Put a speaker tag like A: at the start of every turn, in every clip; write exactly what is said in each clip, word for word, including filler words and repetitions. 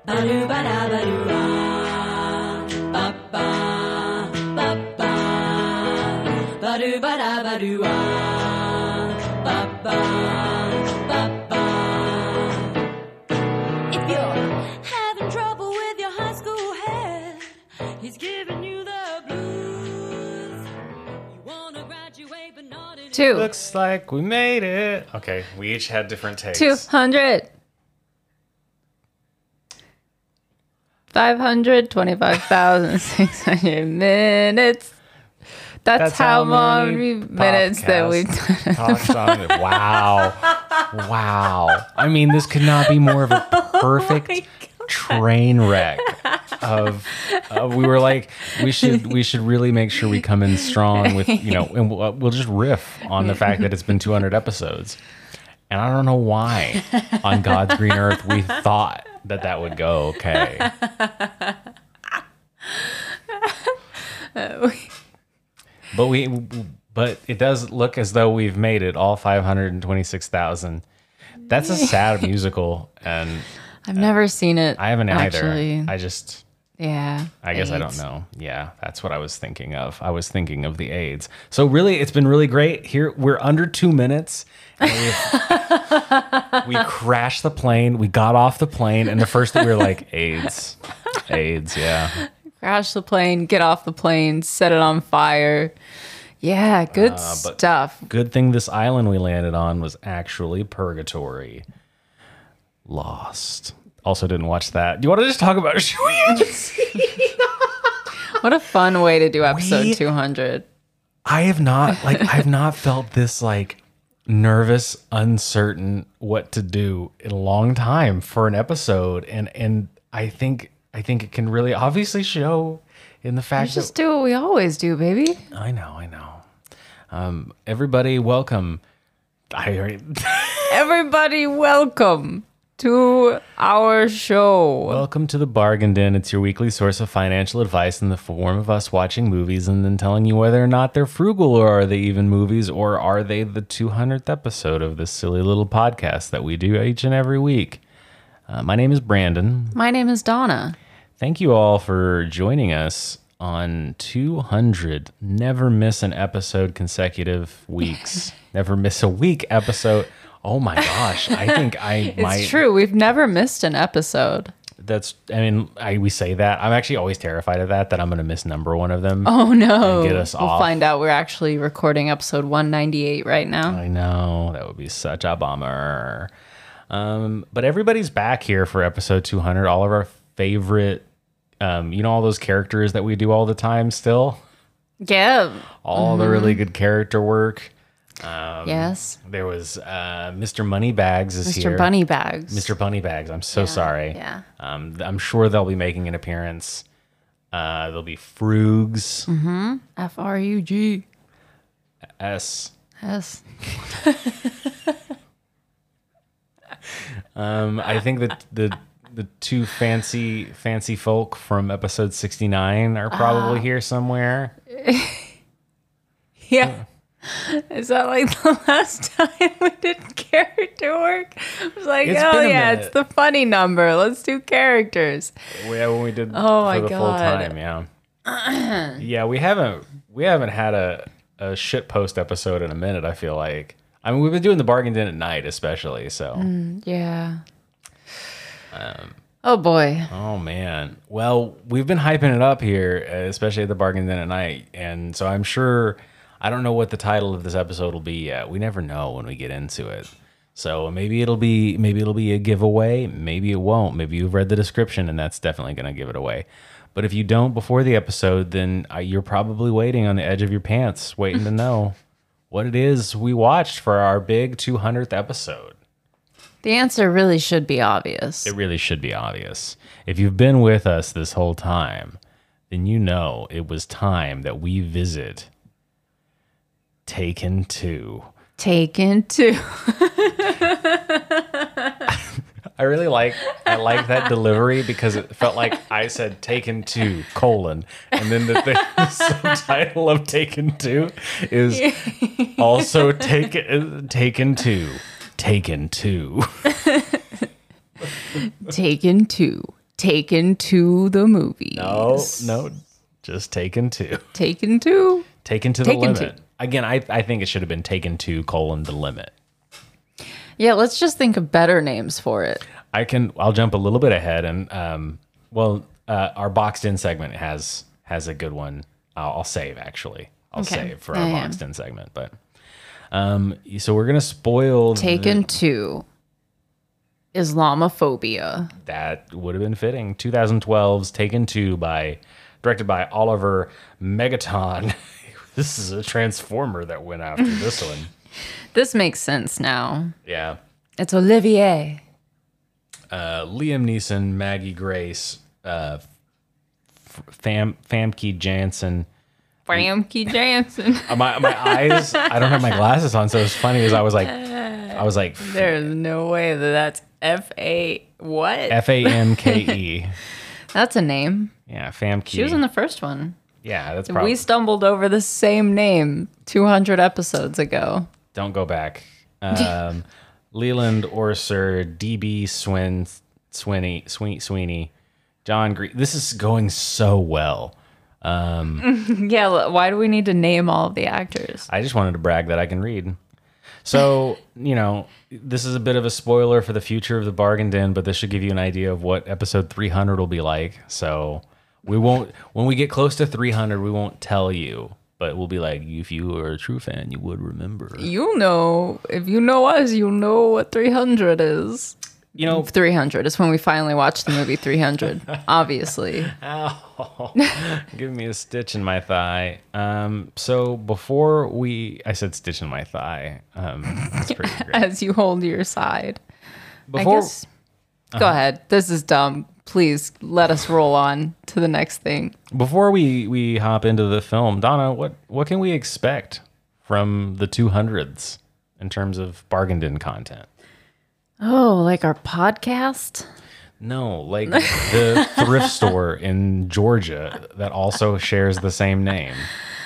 A: If you're having trouble with your high school head, he's giving you the blues. You wanna graduate but not in
B: Two.
C: Looks like we made it. Okay, we each had different takes.
B: Two hundred. Five hundred twenty-five thousand six hundred minutes. That's,
C: That's
B: how,
C: how
B: many
C: many
B: minutes that we've done.
C: Talks on it. Wow. Wow. I mean, this could not be more of a perfect train wreck of, of we were like we should we should really make sure we come in strong with, you know, and we'll, we'll just riff on the fact that it's been two hundred episodes. And I don't know why on God's green earth we thought that that would go okay. But we, but it does look as though we've made it all five hundred twenty-six thousand. That's a sad musical, and
B: I've never seen it.
C: I haven't
B: actually.
C: either. I just,
B: Yeah.
C: I guess I don't
B: AIDS.
C: know. Yeah, that's what I was thinking of. I was thinking of the AIDS. So really, it's been really great. Here we're under two minutes. And we've- we crashed the plane. We got off the plane, and the first thing we were like, AIDS, AIDS. Yeah.
B: Crash the plane, get off the plane, set it on fire. Yeah, good
C: Uh, but-
B: stuff.
C: Good thing this island we landed on was actually purgatory. Lost. Also didn't watch that. Do you want to just talk about
B: What a fun way to do episode
C: We-
B: two hundred.
C: I have not like I've not felt this like nervous, uncertain what to do in a long time for an episode, and and I think I think it can really obviously show in the fact that
B: Just do what we always do, baby.
C: I know, I know. Um, everybody, welcome. I already.
B: Everybody, welcome to our show.
C: Welcome to the Bargain Den. It's your weekly source of financial advice in the form of us watching movies and then telling you whether or not they're frugal, or are they even movies, or are they the two hundredth episode of this silly little podcast that we do each and every week. Uh, my name is Brandon.
B: My name is Donna.
C: Thank you all for joining us on two hundred. Never miss an episode consecutive weeks. Never miss a week episode. Oh my gosh. I think I
B: It's
C: might.
B: true. We've never missed an episode.
C: That's, I mean, I, we say that. I'm actually always terrified of that, that I'm going to miss number one of them.
B: Oh, no.
C: And get us
B: we'll
C: off.
B: find out we're actually recording episode one ninety-eight right now.
C: I know. That would be such a bummer. Um, but everybody's back here for episode two hundred. All of our favorite, um, you know, all those characters that we do all the time still.
B: Yeah.
C: All the really good character work.
B: Yes.
C: There was uh, Mister Moneybags is
B: Mister
C: here.
B: Bunnybags.
C: Mister Bunnybags. I'm so
B: Yeah,
C: sorry.
B: yeah.
C: Um, I'm sure they'll be making an appearance. Uh, there'll be Frugs.
B: F R U G.
C: S.
B: S.
C: Um, I think that the the two fancy fancy folk from episode sixty-nine are probably here somewhere.
B: Yeah. Is that like the last time we did character work? I was like,
C: It's
B: oh
C: been a
B: yeah,
C: minute.
B: it's the funny number. Let's do characters.
C: Yeah, when we did
B: Oh,
C: for
B: my
C: the full
B: God.
C: time, yeah. Yeah, we haven't we haven't had a, a shit post episode in a minute, I feel like. I mean, we've been doing the Bargain Den at night, especially, so.
B: Yeah. Oh boy.
C: Oh man. Well, we've been hyping it up here, especially at the Bargain Den at night, and so I'm sure I don't know what the title of this episode will be yet. We never know when we get into it. So maybe it'll be maybe it'll be a giveaway, maybe it won't. Maybe you've read the description and that's definitely going to give it away. But if you don't before the episode, then uh, you're probably waiting on the edge of your pants, waiting to know what it is we watched for our big two hundredth episode.
B: The answer really should be obvious.
C: It really should be obvious. If you've been with us this whole time, then you know it was time that we visit Taken two.
B: Taken two.
C: I really like I like that delivery because it felt like I said Taken two colon, and then the, the subtitle of Taken two is also Taken Taken two. Taken two.
B: Taken two. Taken to the movies.
C: No, no, just Taken Two.
B: Taken to.
C: Taken to the
B: Taken
C: limit.
B: to.
C: Again, I I think it should have been Taken Two colon the limit.
B: Yeah, let's just think of better names for it.
C: I can. I'll jump a little bit ahead, and um, well, uh, our boxed in segment has has a good one. I'll, I'll save actually. I'll
B: Okay.
C: save for
B: Yeah,
C: our
B: yeah.
C: boxed in segment, but um, so we're gonna spoil
B: Taken
C: the-
B: to Islamophobia.
C: that would have been fitting. twenty twelve's Taken Two by directed by Oliver Megaton. This is a transformer that went after this one.
B: This makes sense now.
C: Yeah.
B: It's Olivier.
C: Uh, Liam Neeson, Maggie Grace, uh, F- Fam Famke Janssen.
B: Famke Janssen.
C: Uh, my my eyes. I don't have my glasses on, so it's funny as I was like, I was like
B: There's no way that that's F A what?
C: F A M K E.
B: That's a name.
C: Yeah, Famke.
B: She was in the first one.
C: Yeah, that's probably.
B: We stumbled over the same name two hundred episodes ago.
C: Don't go back. Um, Leland Orser, D B Swin, Sweeney, Sweeney, Sweeney, John Green. This is going so well.
B: Yeah, l- why do we need to name all of the actors?
C: I just wanted to brag that I can read. So, you know, this is a bit of a spoiler for the future of the Bargain Den, but this should give you an idea of what episode three hundred will be like. So we won't, when we get close to three hundred, we won't tell you, but we'll be like, if you are a true fan, you would remember.
B: You'll know. If you know us, you'll know what three hundred is.
C: You know,
B: three hundred is when we finally watched the movie three hundred, obviously.
C: ow, give me a stitch in my thigh. Um, so before we, I said stitch in my thigh. Um, that's pretty great.
B: As you hold your side.
C: Before,
B: I guess. Go ahead. This is dumb. Please let us roll on to the next thing.
C: Before we, we hop into the film, Donna, what, what can we expect from the two hundreds in terms of Bargain Den content?
B: Oh, like our podcast?
C: No, like the thrift store in Georgia that also shares the same name.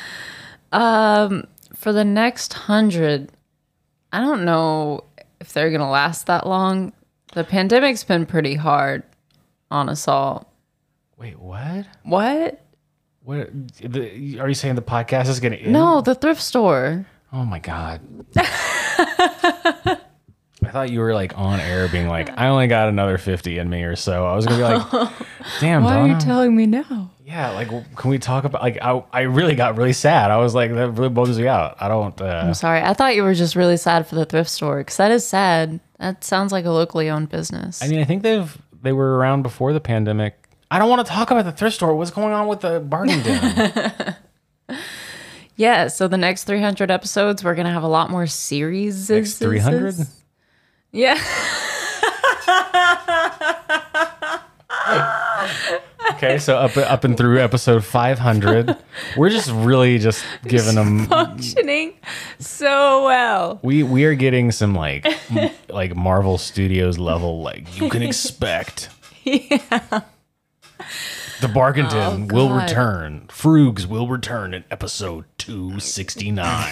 B: For the next hundred, I don't know if they're going to last that long. The pandemic's been pretty hard on us all.
C: Wait, what?
B: What?
C: What? The, are you saying the podcast is going to end?
B: No, the thrift store.
C: Oh my God. I thought you were like on air being like, I only got another fifty in me or so. I was going to be like, damn,
B: Why
C: Donna.
B: are you telling me now?
C: Yeah, like, can we talk about, like, I, I really got really sad. I was like, that really bums me out. I don't, uh,
B: I'm sorry. I thought you were just really sad for the thrift store because that is sad. That sounds like a locally owned business.
C: I mean, I think they've, they were around before the pandemic. I don't want to talk about the thrift store. What's going on with the Bargain Den?
B: Yeah, so the next three hundred episodes, we're going to have a lot more series.
C: Next three hundred?
B: Yeah.
C: Okay, so up up and through episode five hundred, we're just really just giving them.
B: Functioning so well.
C: We we are getting some like m- like Marvel Studios level, like you can expect.
B: Yeah.
C: The Bargain Den will
B: God.
C: return. Froogs will return in episode two sixty-nine.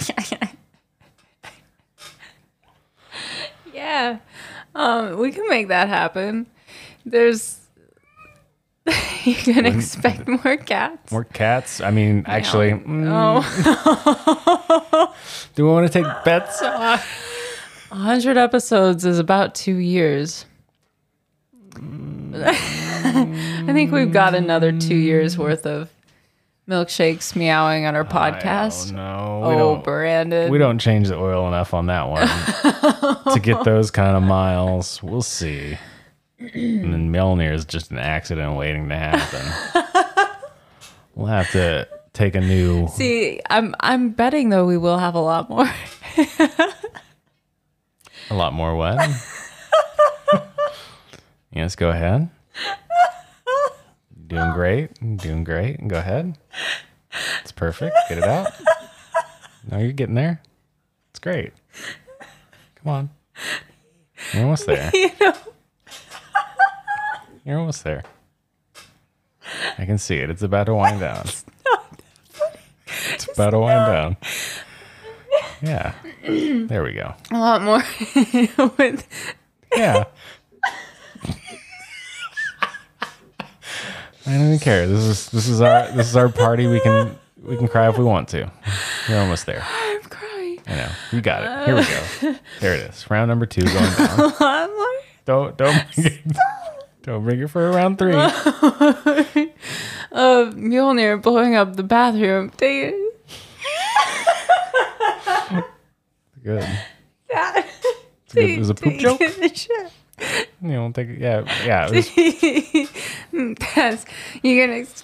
B: Yeah. Um, we can make that happen. There's you can expect more cats.
C: More cats. I mean, actually, mm,
B: Oh,
C: do we want to take bets?
B: one hundred episodes is about two years. I think we've got another two years worth of milkshakes meowing on our podcast.
C: No, we
B: Oh,
C: don't.
B: Brandon.
C: We don't change the oil enough on that one to get those kind of miles. We'll see. And then Mjolnir is just an accident waiting to happen. We'll have to take a new.
B: See, I'm I'm betting though we will have a lot more.
C: A lot more what? Yes, go ahead. Doing great. Doing great. Go ahead. It's perfect. Get it out. No, you're getting there. It's great. Come on. You're almost there.
B: You know,
C: You're almost there. I can see it. It's about to wind down. It's about to wind down. Yeah. There we go.
B: a lot more with
C: Yeah. I don't even care. This is this is our this is our party. We can we can cry if we want to. We're almost there.
B: I'm crying.
C: I know. You got it. Here we go. There it is. Round number two going down.
B: I'm like,
C: Don't don't bring it, don't bring it for round three.
B: uh, Mjolnir blowing up the bathroom. Take it.
C: Good.
B: That.
C: It's good. It was a poop joke.
B: Shit.
C: You don't think? Yeah, yeah. It was,
B: That's you can ex-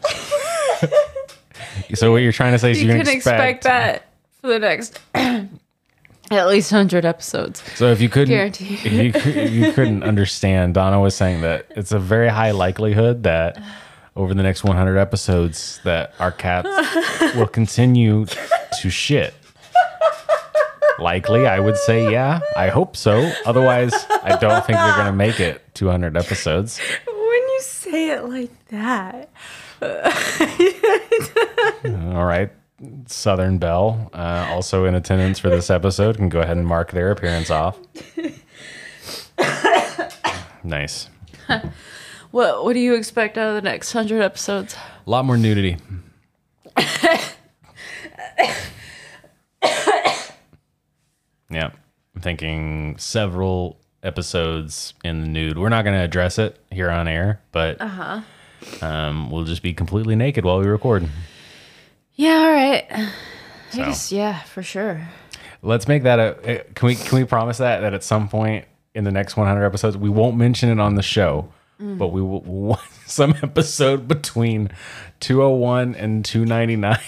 C: so what you're trying to say is
B: you
C: you
B: can expect, that for the next at least hundred episodes.
C: So if you couldn't,
B: Guarantee.
C: if you, cou- if you couldn't understand, Donna was saying that it's a very high likelihood that over the next one hundred episodes that our cats will continue to shit. Likely, I would say, yeah. I hope so. Otherwise, I don't think they're gonna make it two hundred episodes.
B: When you say it like that,
C: All right. Southern Belle, uh, also in attendance for this episode, can go ahead and mark their appearance off. Nice.
B: what what do you expect out of the next hundred episodes?
C: A lot more nudity. Yeah. I'm thinking several episodes in the nude. We're not going to address it here on air, but uh-huh. um, we'll just be completely naked while we record.
B: Yeah, all right. I
C: So.
B: guess, yeah, for sure.
C: Let's make that a. Can we can we promise that that at some point in the next one hundred episodes we won't mention it on the show,
B: Mm.
C: but we will we'll, some episode between two oh one and two ninety-nine.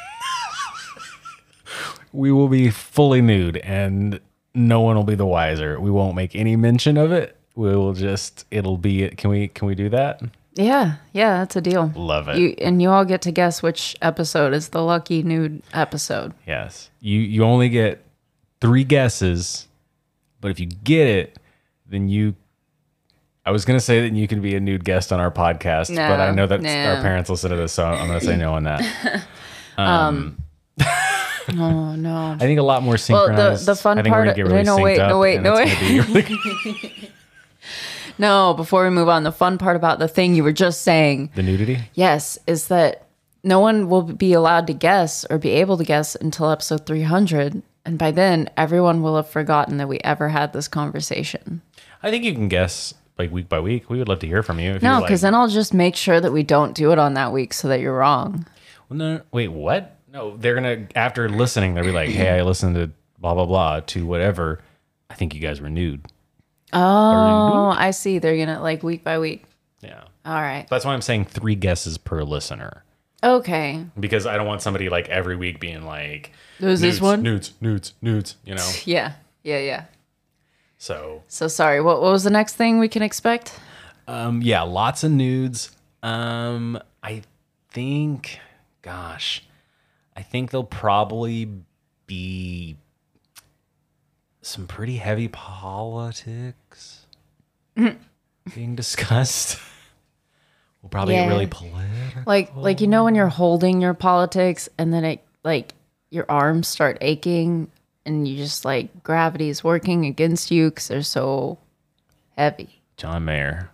C: We will be fully nude and no one will be the wiser. We won't make any mention of it. We will just it'll be can we can we do that?
B: Yeah, yeah, that's a deal.
C: Love it.
B: You and you all get to guess which episode is the lucky nude episode.
C: Yes. You you only get three guesses, but if you get it, then you I was going to say that you can be a nude guest on our podcast,
B: No,
C: but I know that
B: no.
C: our parents listen to this, so I'm going to say no on that. Um,
B: Oh no.
C: I think a lot more
B: Well,
C: synchronized.
B: the the fun
C: I think we're
B: part.
C: gonna get really
B: no,
C: synced
B: wait,
C: up,
B: no, wait,
C: and
B: no,
C: it's
B: wait.
C: gonna be really-
B: No, before we move on, the fun part about the thing you were just saying,
C: the nudity?
B: yes, is that no one will be allowed to guess or be able to guess until episode three hundred. And by then, everyone will have forgotten that we ever had this conversation.
C: I think you can guess like week by week. We would love to hear from you. If
B: No,
C: you're
B: because
C: like,
B: then I'll just make sure that we don't do it on that week so that you're wrong.
C: well, no, wait, what? No, they're going to, after listening, they'll be like, hey, I listened to blah, blah, blah to whatever. I think you guys were nude.
B: Oh, I see. They're going to like week by week.
C: Yeah.
B: All right.
C: That's why I'm saying three guesses per listener.
B: Okay.
C: Because I don't want somebody like every week being like,
B: There's
C: nudes,
B: this one?
C: nudes, nudes, nudes, you know?
B: Yeah. Yeah, yeah.
C: So,
B: So sorry. What, what was the next thing we can expect?
C: um, yeah, lots of nudes. Um, I think, gosh, I think there'll probably be some pretty heavy politics being discussed. We'll probably
B: Yeah.
C: get really political.
B: Like, like you know when you're holding your politics and then it like your arms start aching and you just like gravity is working against you because they're so heavy.
C: John Mayer.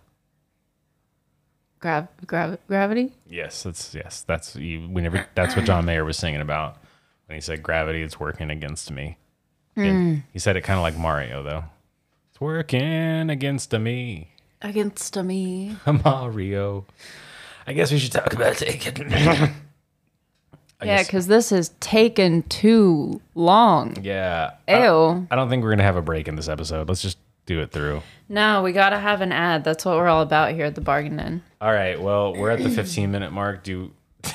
B: Grav, grav, gravity.
C: Yes, that's yes, that's you. We never. That's what John Mayer was singing about when he said gravity is working against me. And he said it kind of like Mario though. It's working against me,
B: Against me.
C: Mario. I guess we should talk about taking. I
B: Yeah,
C: guess-
B: because this has taken too long.
C: yeah.
B: Ew.
C: I, I don't think we're gonna have a break in this episode. Let's just do it through.
B: No, we gotta have an ad. That's what we're all about here at the Bargain Inn.
C: All right. Well, we're at the fifteen minute mark. Do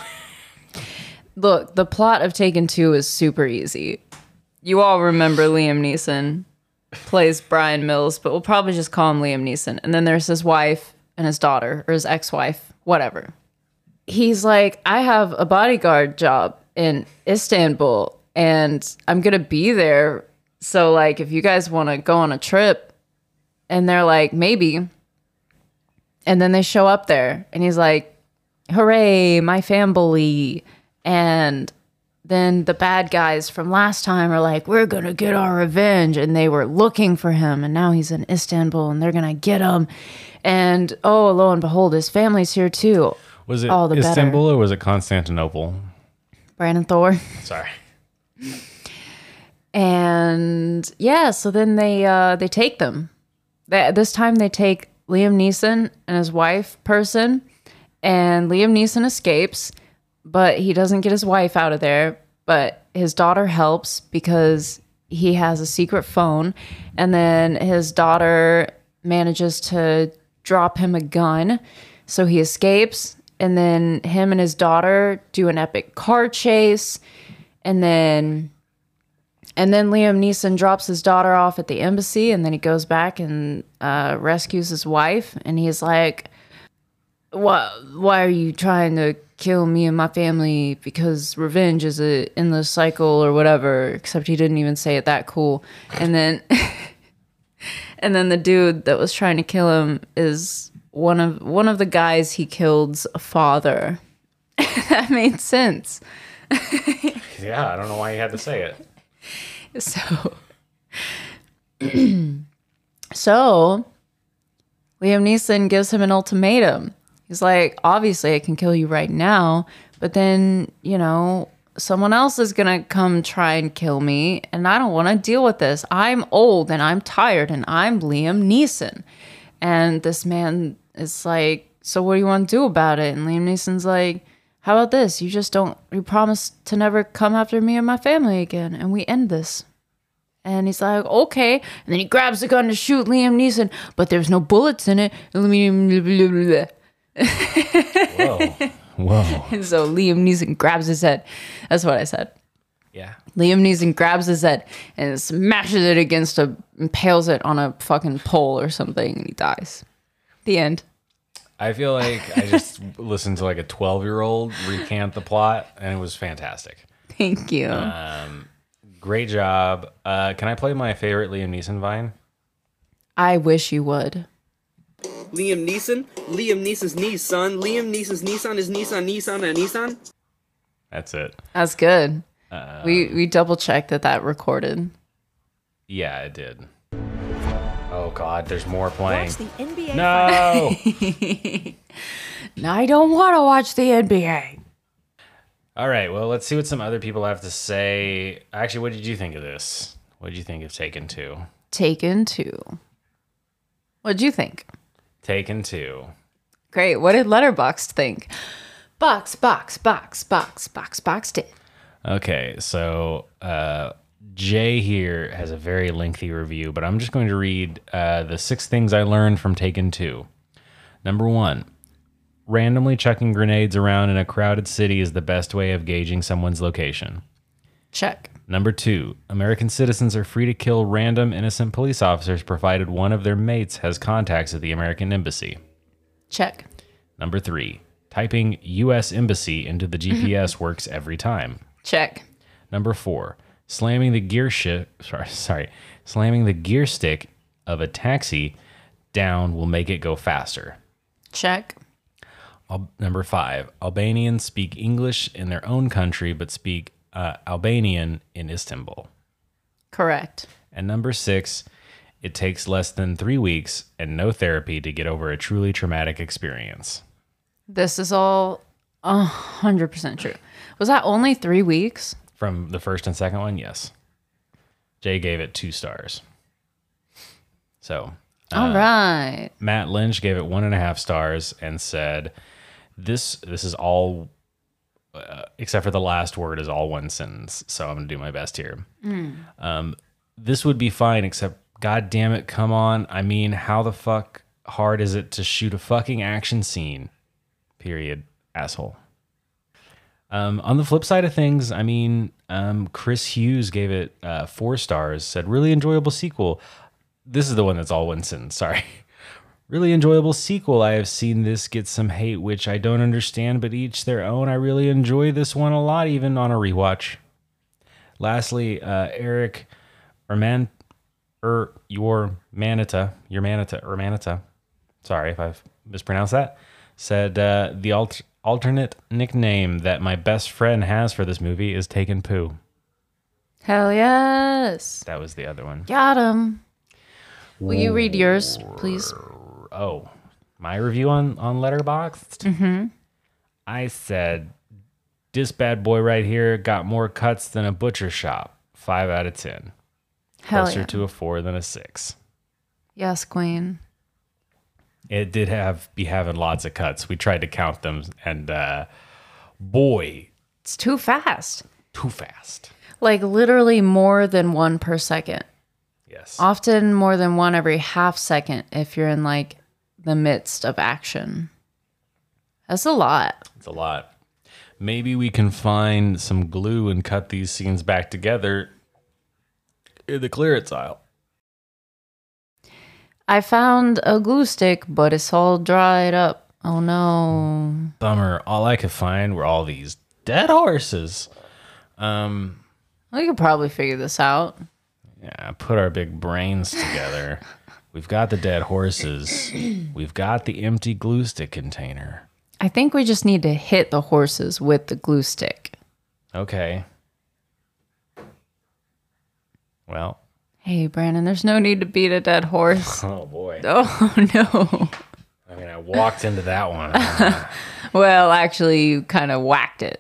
B: Look, the plot of Taken Two is super easy. You all remember Liam Neeson plays Brian Mills, but we'll probably just call him Liam Neeson. And then there's his wife and his daughter, or his ex-wife, whatever. He's like, I have a bodyguard job in Istanbul, and I'm gonna be there. So, like, if you guys want to go on a trip, and they're like, maybe. And then they show up there, and he's like, hooray, my family. And then the bad guys from last time are like, we're going to get our revenge. And they were looking for him. And now he's in Istanbul and they're going to get him. And oh, lo and behold, his family's here too.
C: Was it
B: All the
C: Istanbul
B: better.
C: or was it Constantinople?
B: Brandon Thor.
C: Sorry.
B: And yeah, so then they uh, they take them. They, this time they take Liam Neeson and his wife person. And Liam Neeson escapes, but he doesn't get his wife out of there. But his daughter helps because he has a secret phone. And then his daughter manages to drop him a gun. So he escapes. And then him and his daughter do an epic car chase. And then and then Liam Neeson drops his daughter off at the embassy. And then he goes back and uh, rescues his wife. And he's like, Why, why are you trying to kill me and my family? Because revenge is a endless cycle or whatever. Except he didn't even say it that cool. And then, and then the dude that was trying to kill him is one of one of the guys he killed's father. That made sense.
C: Yeah, I don't know why you had to say it.
B: So, so Liam Neeson gives him an ultimatum. He's like, obviously I can kill you right now, but then, you know, someone else is going to come try and kill me, and I don't want to deal with this. I'm old and I'm tired and I'm Liam Neeson. And this man is like, so what do you want to do about it? And Liam Neeson's like, how about this? You just don't, you promise to never come after me and my family again, and we end this. And he's like, okay. And then he grabs the gun to shoot Liam Neeson, but there's no bullets in it.
C: Whoa. Whoa.
B: And so Liam Neeson grabs his head. That's what I said.
C: Yeah.
B: Liam Neeson grabs his head and smashes it against a, impales it on a fucking pole or something, and he dies. The end.
C: I feel like I just listened to like a twelve-year-old recant the plot, and it was fantastic.
B: Thank you.
C: Um, great job. Uh, can I play my favorite Liam Neeson vine?
B: I wish you would.
D: Liam Neeson? Liam Neeson's Nissan. Liam Neeson's Nissan is Nissan, Nissan, and Nissan?
C: That's it.
B: That's good.
C: Uh,
B: we we double checked that that recorded.
C: Yeah, it did. Oh, God, there's more playing.
A: Watch the N B A
C: No!
B: No, I don't want to watch the N B A.
C: All right, well, let's see what some other people have to say. Actually, what did you think of this? What did you think of Taken Two?
B: Taken two. What'd you think?
C: Taken Two.
B: Great. What did Letterboxd think? Box, box, box, box, box, box did.
C: Okay, so uh, Jay here has a very lengthy review, but I'm just going to read uh, the six things I learned from Taken Two. Number one, randomly chucking grenades around in a crowded city is the best way of gauging someone's location.
B: Check.
C: Number two, American citizens are free to kill random innocent police officers provided one of their mates has contacts at the American embassy.
B: Check.
C: Number three, typing U S Embassy into the G P S works every time.
B: Check.
C: Number four, slamming the gear shift, sorry, sorry, slamming the gear stick of a taxi down will make it go faster.
B: Check.
C: Al- number five, Albanians speak English in their own country but speak uh, Albanian in Istanbul.
B: Correct.
C: And number six, it takes less than three weeks and no therapy to get over a truly traumatic experience.
B: This is all one hundred percent true. Was that only three weeks?
C: From the first and second one, yes. Jay gave it two stars. So,
B: All right.
C: Matt Lynch gave it one and a half stars and said, "This this is all, uh, except for the last word, is all one sentence. So I'm gonna do my best here. Um, this would be fine, except God damn it, come on. I mean, how the fuck hard is it to shoot a fucking action scene? Period. Asshole." Um, on the flip side of things, I mean, um, Chris Hughes gave it uh, four stars. Said really enjoyable sequel. This is the one that's all one sentence. Sorry. Really enjoyable sequel. I have seen this get some hate, which I don't understand, but each their own. I really enjoy this one a lot, even on a rewatch. Lastly, uh, Eric Erman, er, your Manita, your Manita, or Manita. Sorry if I've mispronounced that. Said uh, the alt- alternate nickname that my best friend has for this movie is Taken Poo.
B: Hell yes.
C: That was the other one.
B: Got him. Will you read yours, please?
C: Oh, my review on, on Letterboxd? Mm-hmm. I said, this bad boy right here got more cuts than a butcher shop. Five out of ten.
B: Hell
C: Closer
B: yeah.
C: to a four than a six.
B: Yes, queen.
C: It did have be having lots of cuts. We tried to count them, and uh, boy,
B: It's too fast.
C: too fast.
B: Like literally more than one per second.
C: Yes.
B: Often more than one every half second if you're in like the midst of action. That's a lot.
C: It's a lot. Maybe we can find some glue and cut these scenes back together in the clearance aisle.
B: I found a glue stick, but it's all dried up. Oh no.
C: Bummer. All I could find were all these dead horses. Um,
B: We could probably figure this out.
C: yeah, put our big brains together. We've got the dead horses. We've got the empty glue stick container.
B: I think we just need to hit the horses with the glue stick.
C: Okay. Well.
B: Hey, Brandon, there's no need to beat a dead horse.
C: Oh, boy.
B: Oh, no.
C: I mean, I walked into that one.
B: Well, actually, you kind of whacked it.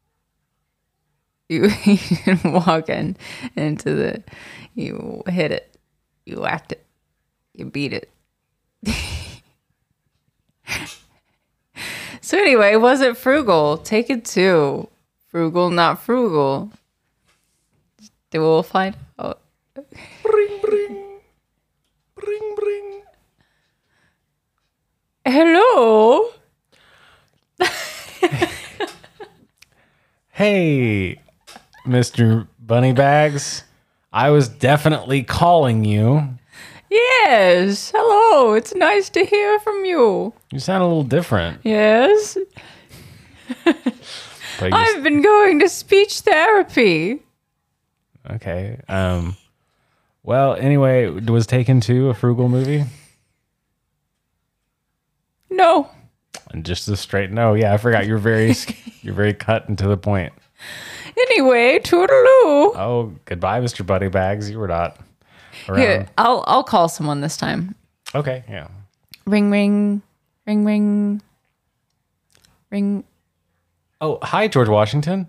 B: You, you didn't walk in into the... You hit it. You whacked it. You beat it. So anyway, was it frugal? Take it two. Frugal, not frugal. We'll find out.
C: Bring, bring. Bring, bring.
B: Hello?
C: Hey, Mister Bunny Bags. I was definitely calling you.
B: Yes. Hello. It's nice to hear from you.
C: You sound a little different.
B: Yes.
C: But you
B: I've been going to speech therapy.
C: Okay. Um. Well, anyway, was Taken Two a frugal movie?
B: No.
C: And just a straight no. Yeah, I forgot. You're very, you're very cut and to the point.
B: Anyway, toodaloo.
C: Oh, goodbye, Mister Bunny Bags. You were not around.
B: Here, I'll I'll call someone this time.
C: Okay. Yeah.
B: Ring ring. Ring ring. Ring.
C: Oh, hi, George Washington.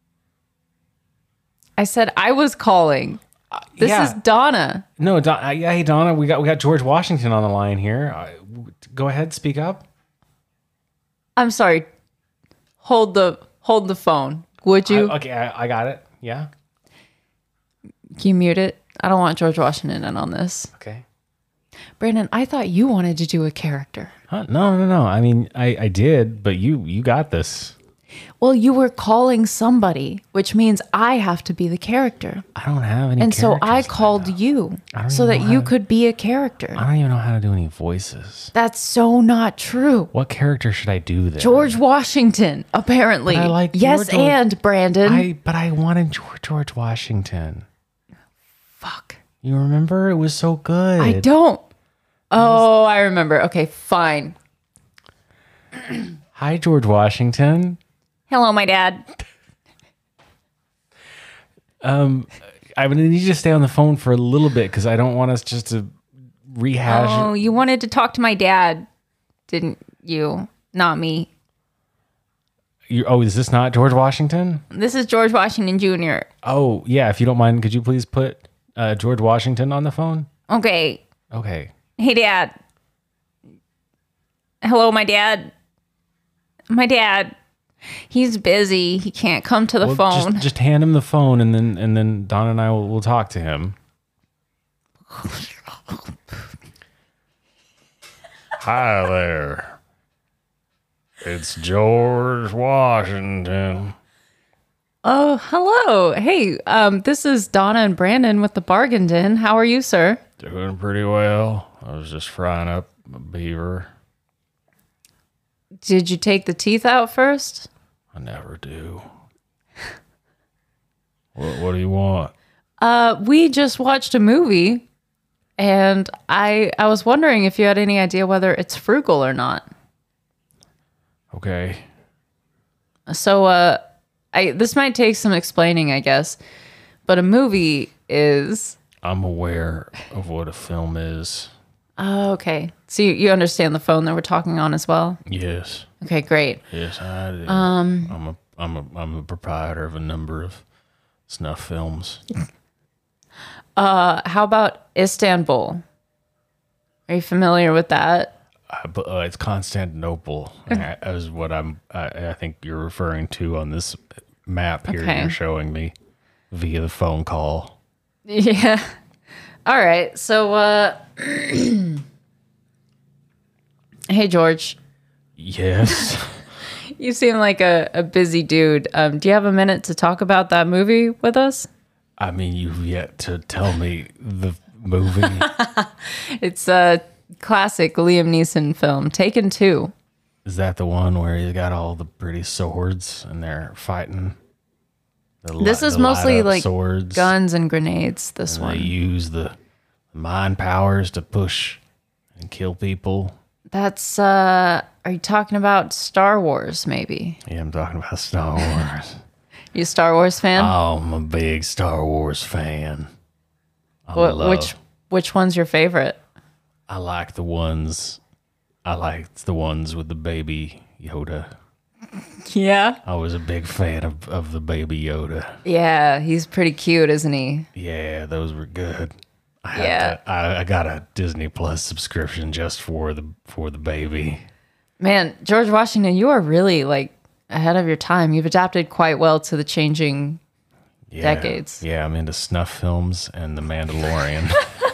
B: I said I was calling. This
C: yeah.
B: is Donna.
C: No, Don, uh, yeah, hey Donna, we got we got George Washington on the line here. Uh, w- go ahead, speak up.
B: I'm sorry. Hold the hold the phone. Would you?
C: I, okay, I, I got it. Yeah.
B: Can you mute it? I don't want George Washington in on this.
C: Okay.
B: Brandon, I thought you wanted to do a character.
C: Huh? No, no, no. I mean, I, I did, but you you got this.
B: Well, you were calling somebody, which means I have to be the character.
C: I don't have any.
B: And so I
C: characters
B: called
C: lined up.
B: you
C: I don't
B: so
C: even
B: that
C: know
B: you
C: how to-
B: could be a character.
C: I don't even know how to do any voices.
B: That's so not true.
C: What character should I do then?
B: George Washington, apparently.
C: But I like
B: yes,
C: George-
B: and Brandon.
C: I but I wanted George, George Washington.
B: Fuck.
C: You remember? It was so good.
B: I don't. Oh, I remember. Okay, fine.
C: Hi, George Washington.
B: Hello, my dad.
C: I'm gonna need you to stay on the phone for a little bit because I don't want us just to rehash.
B: Oh, you wanted to talk to my dad, didn't you? Not me.
C: You, oh, is this not George Washington?
B: This is George Washington Junior
C: Oh, yeah. If you don't mind, could you please put uh, George Washington on the phone?
B: Okay.
C: Okay.
B: Hey, Dad. Hello, my dad. My dad. He's busy. He can't come to the
C: Well,
B: phone.
C: Just, just hand him the phone, and then and then Don and I will will talk to him. Hi there. It's George Washington.
B: Oh, hello. Hey, um, this is Donna and Brandon with the Bargain Den. How are you, sir?
C: Doing pretty well. I was just frying up a beaver.
B: Did you take the teeth out first?
C: I never do. What, what do you want?
B: Uh, we just watched a movie, and I I was wondering if you had any idea whether it's frugal or not.
C: Okay.
B: So, uh, I this might take some explaining, I guess, but a movie is.
C: I'm aware of what a film is.
B: Oh, okay. So you, you understand the phone that we're talking on as well?
C: Yes.
B: Okay, great.
C: Yes, I do.
B: Um,
C: I'm a I'm a I'm a proprietor of a number of snuff films.
B: Uh, how about Istanbul? Are you familiar with that?
C: Uh, but uh, it's Constantinople. I- Is what I'm. I, I think you're referring to on this map here.
B: Okay.
C: You're showing me via the phone call.
B: Yeah. All right. So, uh, hey, George.
C: Yes.
B: You seem like a, a busy dude. Um, do you have a minute to talk about that movie with us?
C: I mean, you've yet to tell me the movie.
B: It's a classic Liam Neeson film, Taken two.
C: Is that the one where he's got all the pretty swords and they're fighting? The li-
B: This is
C: the
B: mostly
C: light-up
B: like
C: swords.
B: guns and grenades, this
C: And
B: one.
C: they use the mind powers to push and kill people.
B: That's, uh, are you talking about Star Wars, maybe?
C: Yeah, I'm talking about Star Wars.
B: You a Star Wars fan?
C: Oh, I'm a big Star Wars fan. I
B: Wh-
C: love,
B: which which one's your favorite?
C: I like the ones. I like the ones with the baby Yoda.
B: Yeah.
C: I was a big fan of, of the baby Yoda.
B: Yeah, he's pretty cute, isn't he?
C: Yeah, those were good. I had
B: Yeah.
C: to- I, I got a Disney Plus subscription just for the for the baby.
B: Man, George Washington, you are really like ahead of your time. You've adapted quite well to the changing
C: Yeah.
B: decades.
C: Yeah, I'm into snuff films and The Mandalorian.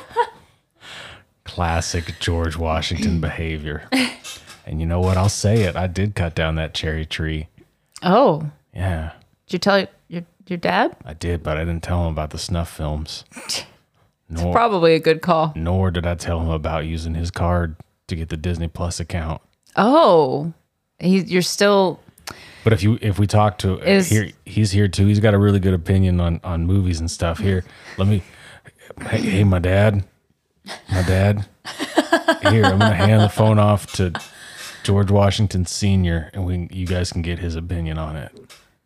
C: Classic George Washington behavior. And you know what? I'll say it. I did cut down that cherry tree.
B: Oh,
C: Yeah,
B: did you tell your your dad?
C: I did, but I didn't tell him about the snuff films. Nor,
B: Probably a good call.
C: nor did I tell him about using his card to get the Disney Plus account.
B: Oh, he, you're still.
C: But if you if we talk to
B: Is-
C: here, he's here too. He's got a really good opinion on on movies and stuff. Here, let me. Hey, hey my dad, my dad. Here, I'm gonna hand the phone off to George Washington Senior, and we you guys can get his opinion on it.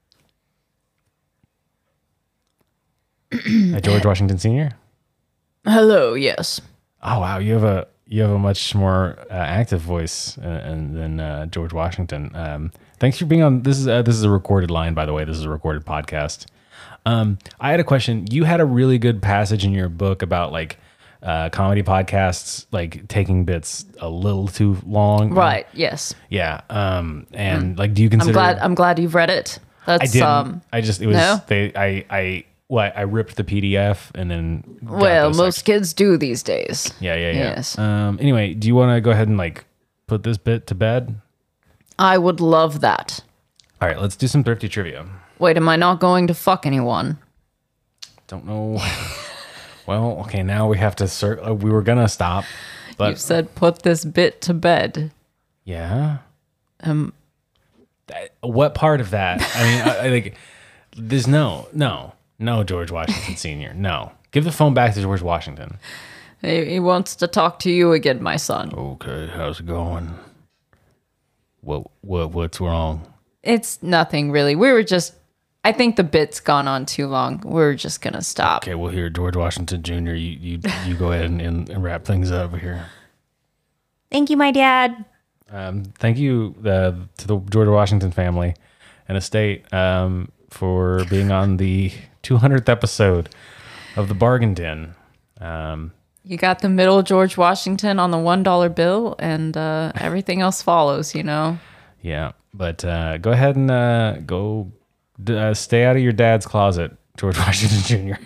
C: Hey, George Washington Senior.
B: Hello. Yes.
C: Oh wow, you have a you have a much more uh, active voice uh, and than uh, George Washington. Um, thanks for being on. This is uh, this is a recorded line, by the way. This is a recorded podcast. Um, I had a question. You had a really good passage in your book about like uh, comedy podcasts, like taking bits a little too long.
B: Right. Yes.
C: Yeah. Um, and like, do you
B: I'm
C: consider?
B: glad. I'm glad you've read it.
C: I
B: That's
C: didn't.
B: um.
C: I just it was
B: no?
C: they. I I well, I ripped the P D F and then. got
B: Well,
C: those
B: most kids do these days.
C: Yeah, yeah, yeah.
B: Yes.
C: Um. Anyway, do you want to go ahead and like put this bit to bed?
B: I would love that.
C: All right, let's do some thrifty trivia.
B: Wait, am I not going to fuck anyone?
C: Don't know. Well, okay, now we have to. Cir- uh, we were gonna stop, but
B: You said put this bit to bed.
C: yeah.
B: Um.
C: That- what part of that? I mean, I, I like. There's no, no, no. George Washington Senior. No, give the phone back to George Washington.
B: He, he wants to talk to you again, my son.
C: Okay, how's it going? What what what's wrong?
B: It's nothing really. We were just. I think the bit's gone on too long. We're just gonna stop.
C: Okay, well here, George Washington Junior You you you go ahead and, and, and wrap things up here.
B: Thank you, my dad.
C: Um, thank you uh, to the George Washington family and estate um, for being on the two hundredth episode of the Bargain Den. Um,
B: You got the middle George Washington on the one dollar bill, and uh, everything else follows. You know.
C: yeah, but uh, go ahead and uh, go d- uh, stay out of your dad's closet, George Washington Junior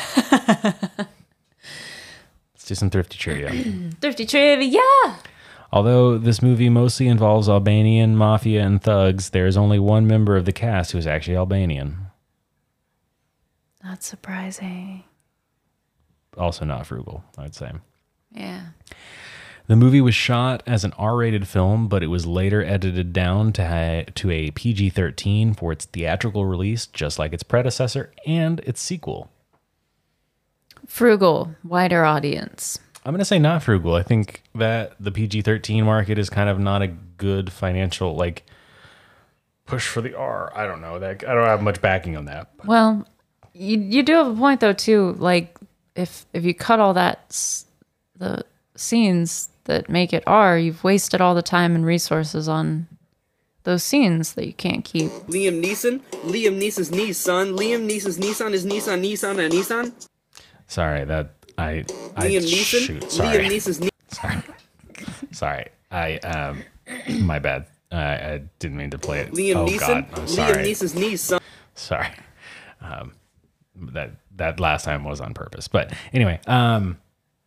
C: Let's do some thrifty trivia.
B: Thrifty trivia.
C: Although this movie mostly involves Albanian mafia and thugs, there is only one member of the cast who is actually Albanian.
B: Not surprising.
C: Also not frugal, I'd say.
B: Yeah.
C: The movie was shot as an R-rated film, but it was later edited down to ha- to a P G thirteen for its theatrical release, just like its predecessor and its sequel.
B: Frugal, wider audience.
C: I'm going to say not frugal. I think that the P G thirteen market is kind of not a good financial, like, push for the R. I don't know. That I don't have much backing on that.
B: Well, you you do have a point though too. Like if if you cut all that s- the scenes that make it R, you've wasted all the time and resources on those scenes that you can't keep.
D: Liam Neeson, Liam Neeson's Nissan, Liam Neeson's Nissan is Nissan, Nissan, and Nissan.
C: Sorry, that I. I
D: Liam Neeson,
C: shoot, sorry.
D: Liam Neeson's Nissan.
C: Sorry. Sorry. I um my bad. I, I didn't mean to play it.
D: Liam
C: oh
D: Neeson,
C: God, I'm
D: Liam
C: sorry.
D: Neeson's Nissan.
C: Sorry. Um that that last time was on purpose. But anyway, um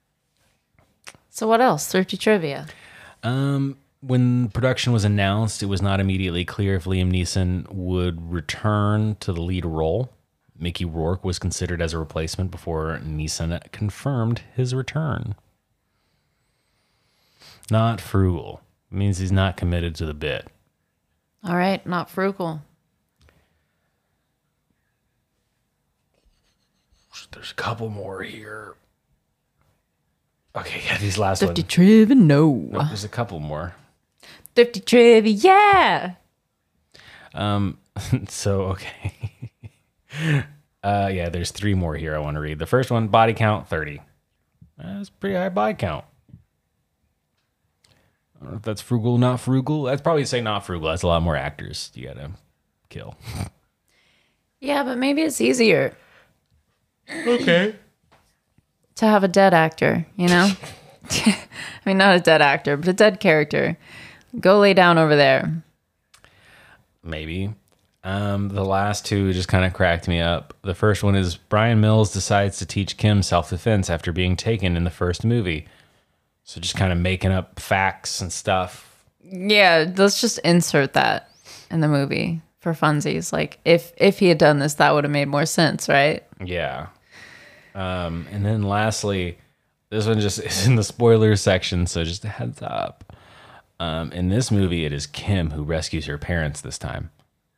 B: So what else? Thrifty trivia.
C: um when production was announced, it was not immediately clear if Liam Neeson would return to the lead role. Mickey Rourke was considered as a replacement before Neeson confirmed his return. Not frugal. It means he's not committed to the bit.
B: All right, not frugal.
C: There's a couple more here. Okay, yeah, these last
B: Thrifty
C: ones.
B: trivia, no.
C: No, there's a couple more.
B: Thrifty trivia, yeah.
C: Um, so okay. uh, yeah, there's three more here I want to read. The first one, body count thirty. That's a pretty high body count. I don't know if that's frugal, not frugal. I'd probably say not frugal. That's a lot more actors you gotta kill.
B: Yeah, but maybe it's easier
C: Okay.
B: to have a dead actor, you know? I mean, not a dead actor, but a dead character. Go lay down over there.
C: Maybe. Um, the last two just kind of cracked me up. The first one is Brian Mills decides to teach Kim self-defense after being taken in the first movie. So just kind of making up facts and stuff.
B: Yeah, let's just insert that in the movie for funsies. Like, if if he had done this, that would have made more sense, right?
C: Yeah. Um, and then lastly, this one just is in the spoilers section, so just a heads up. Um, in this movie, it is Kim who rescues her parents this time.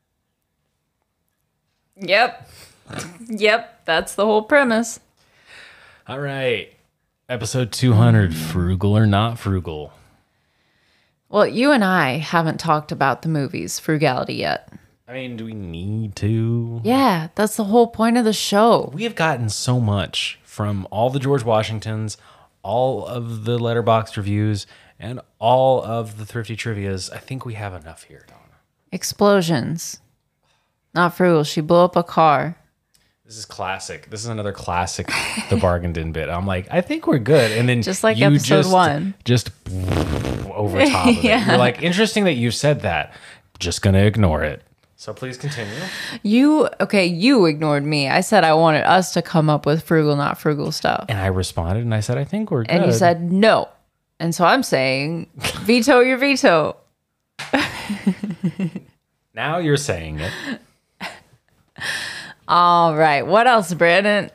B: Yep. Yep, that's the whole premise.
C: All right. Episode two hundred, frugal or not frugal?
B: Well, you and I haven't talked about the movie's frugality yet.
C: I mean, do we need to?
B: Yeah, that's the whole point of the show.
C: We have gotten so much from all the George Washingtons, all of the Letterboxd reviews, and all of the Thrifty Trivias. I think we have enough here, Donna.
B: Explosions. Not frugal. She blew up a car.
C: This is classic. This is another classic, the bargain din bit. I'm like, I think we're good. And then
B: Just like
C: you
B: episode
C: just,
B: one.
C: Just over top of
B: Yeah.
C: it. You're like, interesting that you said that. Just going to ignore it. So please continue.
B: You, okay, you ignored me. I said I wanted us to come up with frugal, not frugal stuff.
C: And I responded and I said, I think we're good.
B: And you said no. And so I'm saying, veto your veto.
C: Now you're saying it.
B: All right. What else, Brandon?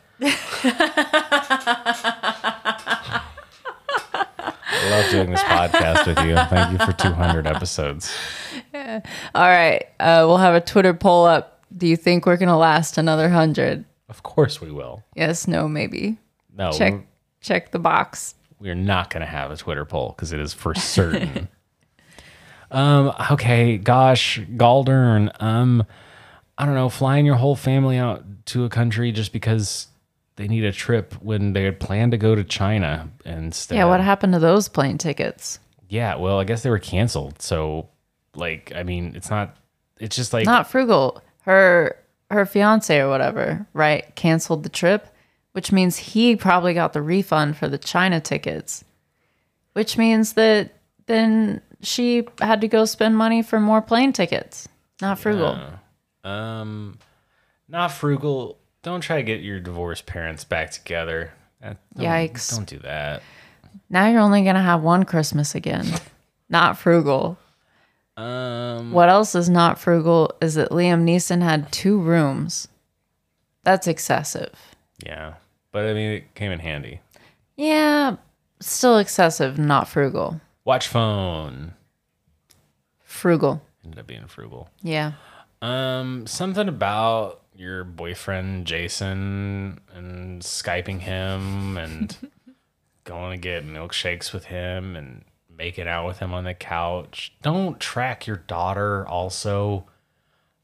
C: I love doing this podcast with you. Thank you for two hundred episodes.
B: All right. Uh, we'll have a Twitter poll up. Do you think we're going to last another one hundred?
C: Of course we will.
B: Yes, no, maybe.
C: No,
B: Check
C: we're,
B: check the box.
C: we're not going to have a Twitter poll because it is for certain. um. Okay. Gosh, Galdern. Um. I don't know. Flying your whole family out to a country just because they need a trip when they had planned to go to China instead.
B: Yeah, what happened to those plane tickets?
C: Yeah. Well, I guess they were canceled. So, like, I mean, it's not. It's just like
B: Not frugal. Her her fiance or whatever, right? Canceled the trip, which means he probably got the refund for the China tickets. Which means that then she had to go spend money for more plane tickets. Not frugal.
C: Um, not frugal. Don't try to get your divorced parents back together. That- don't-
B: Yikes.
C: Don't do that.
B: Now you're only going to have one Christmas again. Not frugal.
C: Um,
B: What else is not frugal is that Liam Neeson had two rooms. That's excessive.
C: yeah, but I mean, it came in handy.
B: Yeah, still excessive, not frugal.
C: Watch phone
B: Frugal.
C: ended up being frugal.
B: Yeah.
C: Um, something about your boyfriend Jason and Skyping him and going to get milkshakes with him and making out with him on the couch. Don't track your daughter also.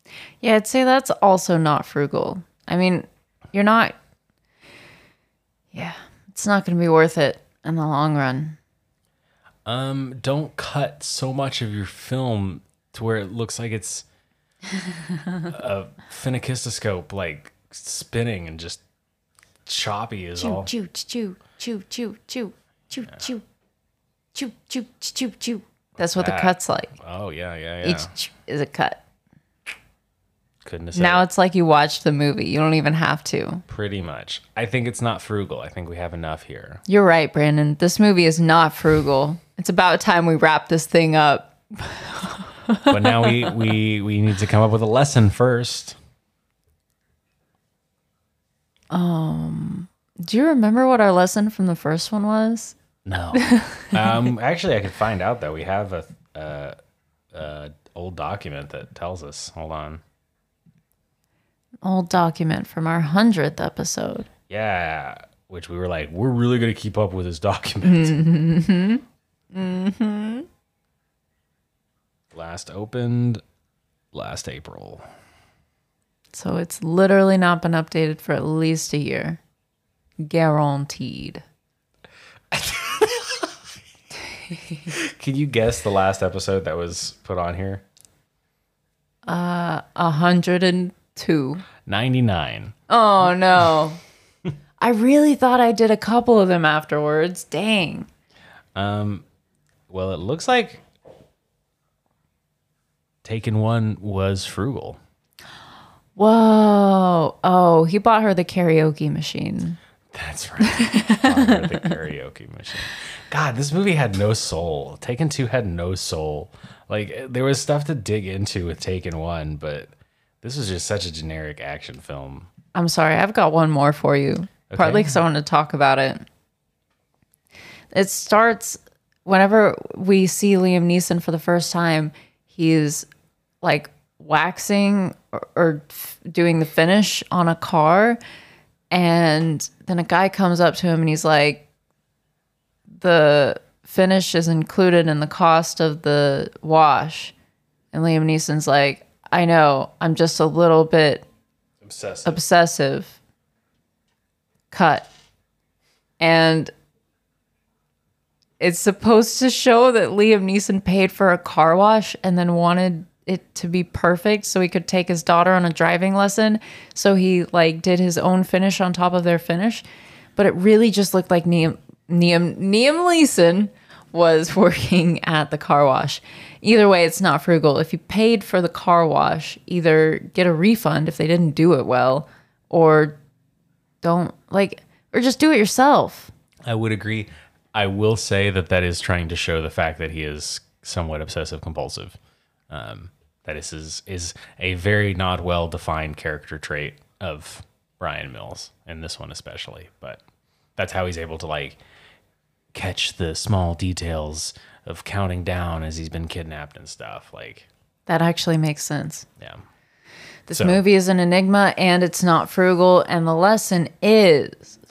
B: Yeah, I'd say that's also not frugal. I mean, you're not. Yeah, it's not going to be worth it in the long run.
C: Um, don't cut so much of your film to where it looks like it's a phenakistoscope, like spinning and just choppy is all.
B: Chew, chew, chew, chew, chew, chew, chew, chew, chew, chew, chew. That's what the
C: That.
B: cut's like.
C: Oh yeah, yeah, yeah.
B: Each ch- is a cut.
C: Couldn't have said
B: Now
C: it.
B: it's like you watched the movie. You don't even have to.
C: Pretty much. I think it's not frugal. I think we have enough here.
B: You're right, Brandon. This movie is not frugal. It's about time we wrap this thing up.
C: But now we we we need to come up with a lesson first.
B: Do you remember what our lesson from the first one was?
C: No. um, actually, I could find out though. We have a, a, a old document that tells us. Hold on.
B: Old document from our hundredth episode.
C: Yeah, which we were like, we're really going to keep up with this document. Mm-hmm. Mm-hmm. Last opened last April.
B: So it's literally not been updated for at least a year. Guaranteed.
C: Can you guess the last episode that was put on here?
B: A hundred and two.
C: ninety-nine.
B: Oh no. I really thought I did a couple of them afterwards. Dang.
C: Um, well, it looks like Taken One was frugal.
B: Whoa. Oh, he bought her the karaoke machine.
C: That's right. Barbara the karaoke machine. God, this movie had no soul. Taken Two had no soul. Like there was stuff to dig into with Taken One, but this was just such a generic action film.
B: I'm sorry, I've got one more for you. Partly because I want to talk about it. It starts whenever we see Liam Neeson for the first time, he's like waxing or, or f- doing the finish on a car. And then a guy comes up to him and he's like, the finish is included in the cost of the wash. And Liam Neeson's like, I know, I'm just a little bit
C: Obsessive.
B: obsessive. Cut. And it's supposed to show that Liam Neeson paid for a car wash and then wanted it to be perfect so he could take his daughter on a driving lesson. So he like did his own finish on top of their finish. But it really just looked like Liam Liam Liam Neeson was working at the car wash. Either way, it's not frugal. If you paid for the car wash, either get a refund if they didn't do it well, or don't like, or just do it yourself.
C: I would agree. I will say that that is trying to show the fact that he is somewhat obsessive compulsive. Um, that is, is is a very not well defined character trait of Brian Mills, in this one especially. But that's how he's able to like catch the small details of counting down as he's been kidnapped and stuff. Like
B: That actually makes sense.
C: yeah.
B: This
C: So-
B: movie is an enigma and it's not frugal. And the lesson is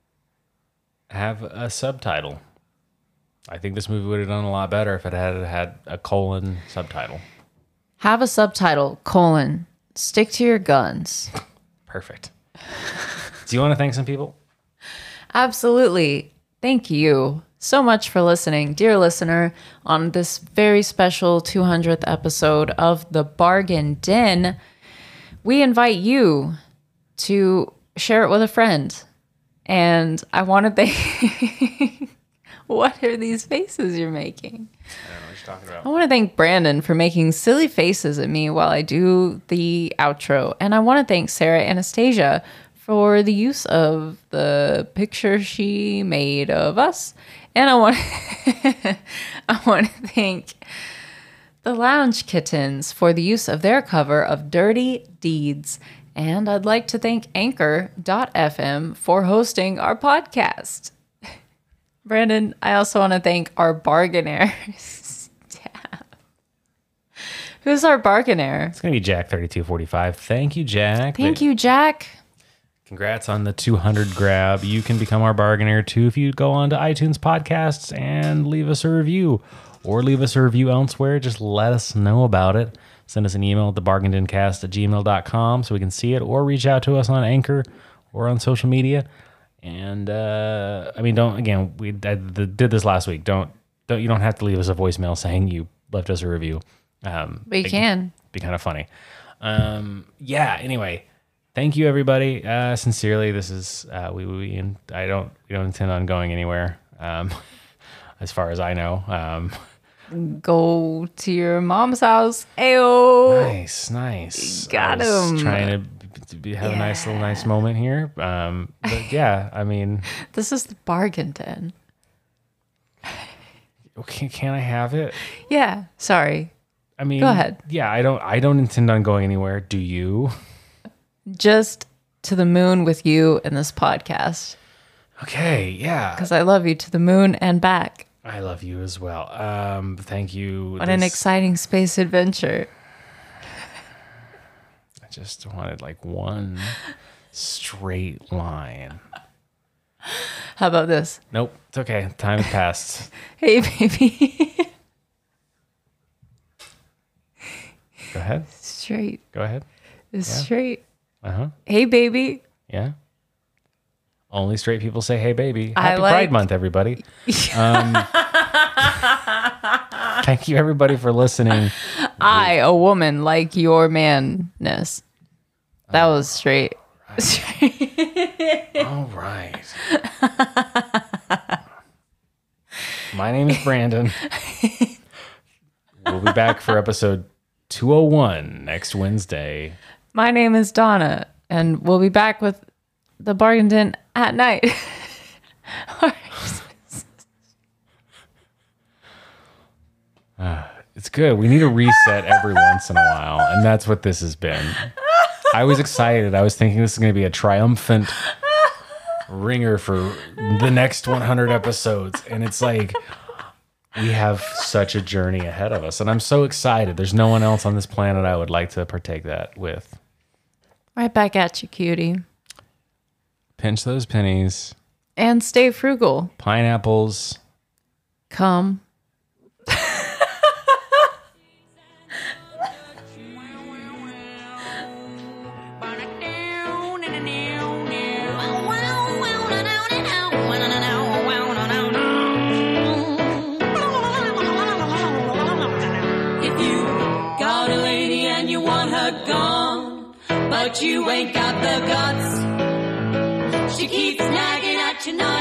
C: Have a subtitle. I think this movie would have done a lot better if it had had a colon subtitle.
B: have a subtitle, colon, stick to your guns.
C: Perfect. Do you want to thank some people?
B: Absolutely. Thank you so much for listening, dear listener, on this very special two hundredth episode of The Bargain Den. We invite you to share it with a friend. And I want to thank... What are these faces you're making?
C: I don't know what you're talking about.
B: I want to thank Brandon for making silly faces at me while I do the outro. And I want to thank Sarah Anastasia for the use of the picture she made of us. And I want I want to thank the Lounge Kittens for the use of their cover of Dirty Deeds. And I'd like to thank Anchor dot f m for hosting our podcast. Brandon, I also want to thank our bargainers. Who's our bargainer?
C: It's going to be Jack thirty-two forty-five. Thank you, Jack.
B: Thank you, Jack.
C: Congrats on the two hundred grab. You can become our bargainer too if you go on to iTunes podcasts and leave us a review or leave us a review elsewhere. Just let us know about it send us an email at the bargaindincast at gmail dot com so we can see it, or reach out to us on Anchor or on social media. And uh, I mean, don't again. We I did this last week. Don't don't you don't have to leave us a voicemail saying you left us a review. Um,
B: But you
C: it-
B: can.
C: Be kind of funny. Um, yeah. Anyway, thank you everybody. Uh, sincerely, this is uh, we we and I don't we don't intend on going anywhere. Um, as far as I know. Um,
B: Go to your mom's house. Ayo.
C: nice, nice.
B: Got
C: I was
B: him.
C: Trying to, b- to be, have a nice little nice moment here. Um, but yeah, I mean,
B: This is the bargain den.
C: okay, can I have it?
B: Yeah. Sorry.
C: I mean,
B: Go ahead.
C: Yeah, I don't. I don't intend on going anywhere. Do you?
B: Just to the moon with you and this podcast.
C: Okay. Yeah.
B: Because I love you to the moon and back.
C: I love you as well. Um, thank you.
B: What an
C: This-
B: exciting space adventure.
C: I just wanted like one straight line.
B: How about this?
C: Nope. It's okay. Time has passed.
B: Hey, baby.
C: Go ahead.
B: Straight.
C: Go ahead.
B: Straight.
C: Uh huh.
B: Hey, baby.
C: Yeah. Only straight people say, "Hey, baby."
B: I
C: Happy
B: like-
C: Pride Month, everybody. Um, thank you, everybody, for listening.
B: I, a woman, like your manness. That was straight.
C: All right. My name is Brandon. We'll be back for episode two oh one next Wednesday.
B: My name is Donna, and we'll be back with the bargain den at night.
C: It's good. We need a reset every once in a while, and that's what this has been. I was excited. I was thinking this is going to be a triumphant ringer for the next one hundred episodes, and it's like we have such a journey ahead of us, and I'm so excited. There's no one else on this planet I would like to partake that with.
B: Right back at you, cutie.
C: Pinch those pennies,
B: And stay frugal.
C: pineapples.
B: Come.
A: If you got a lady and you want her gone, but you ain't got the guts, she keeps nagging at you, not